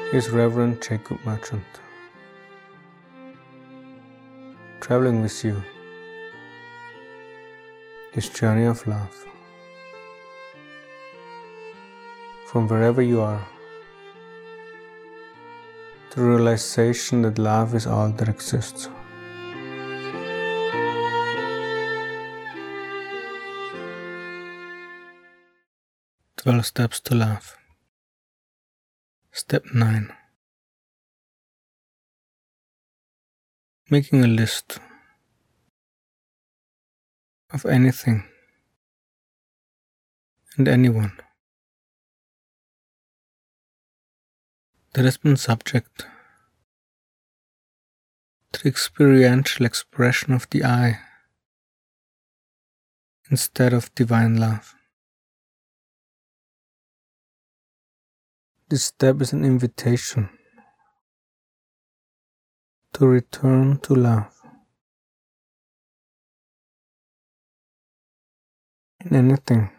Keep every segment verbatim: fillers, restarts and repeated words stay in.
is Reverend Jacob Merchant, traveling with you this journey of love. From wherever you are, the realization that love is all that exists. twelve Steps to Love. Step nine. Making a list of anything and anyone that has been subject to the experiential expression of the I instead of divine love. This step is an invitation to return to love in anything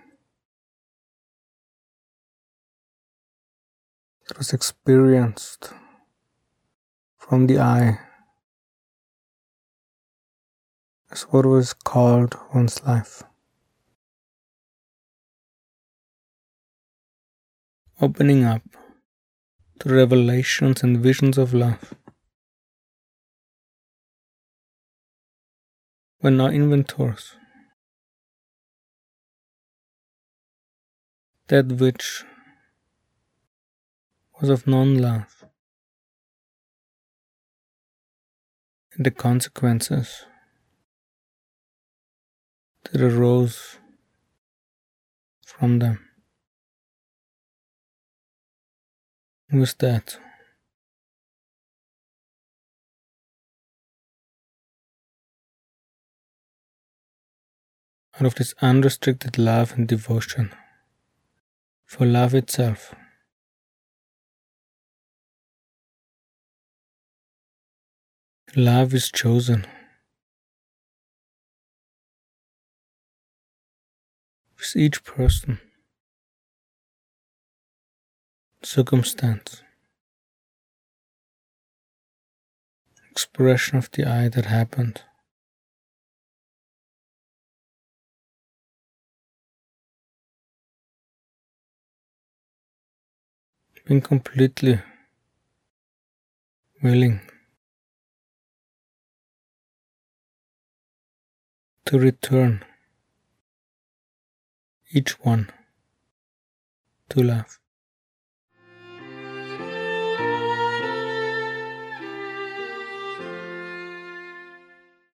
that was experienced from the I as what was called one's life. Opening up to revelations and visions of love. When now inventors, that which was of non-love and the consequences that arose from them. With that, out of this unrestricted love and devotion for love itself, love is chosen with each person, circumstance, expression of the I that happened. Being completely willing to return each one to love.